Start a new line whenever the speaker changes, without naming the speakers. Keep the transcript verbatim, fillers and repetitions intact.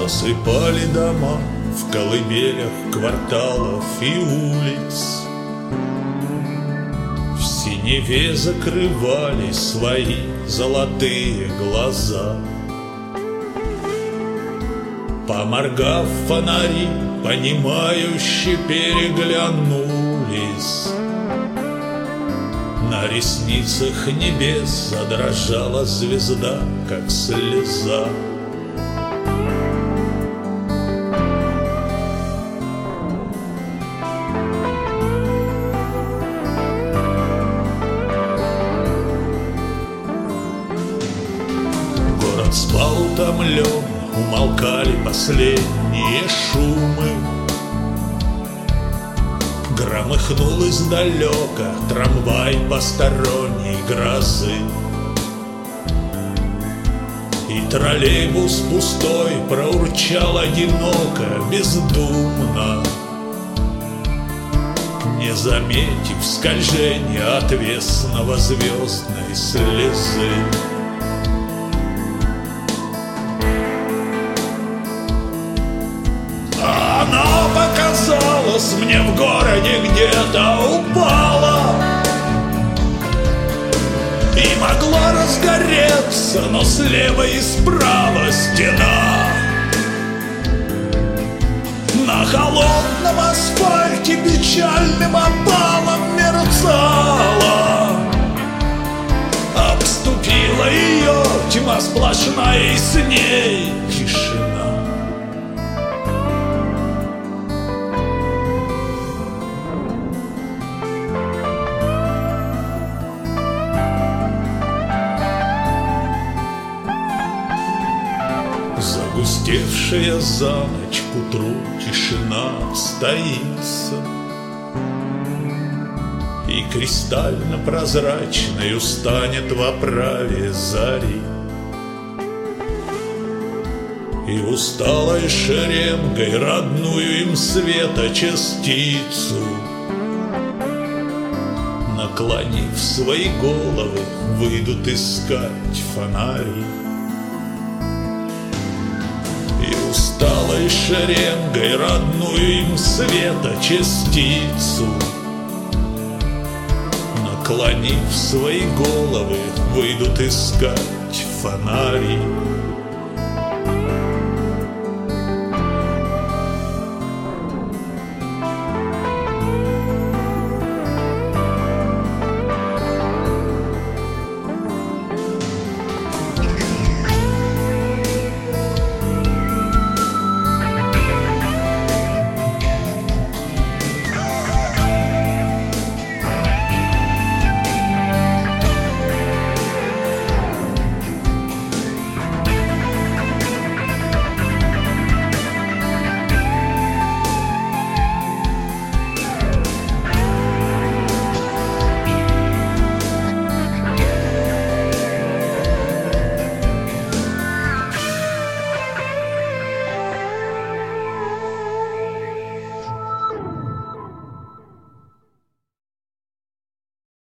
Засыпали дома в колыбелях кварталов и улиц. В синеве закрывали свои золотые глаза. Поморгав фонари, понимающе переглянулись. На ресницах небес задрожала звезда, как слеза. Город спал утомлен, умолкали последние шумы. Громыхнул издалека трамвай посторонней грозы. И троллейбус пустой проурчал одиноко, бездумно, не заметив скольжения отвесного звездной слезы. Она показалась мне в городе, где-то упала и могла разгореться, но слева и справа стена. На холодном асфальте печальным опалом мерцала. Обступила ее тьма сплошная, и с ней тишина. Загустевшая за ночь к утру тишина стоится, и кристально прозрачной станет в оправе зари. И усталой шеренгой родную им света частицу, наклонив свои головы, выйдут искать фонари. Усталой шеренгой родную им света частицу, наклонив свои головы, выйдут искать фонари.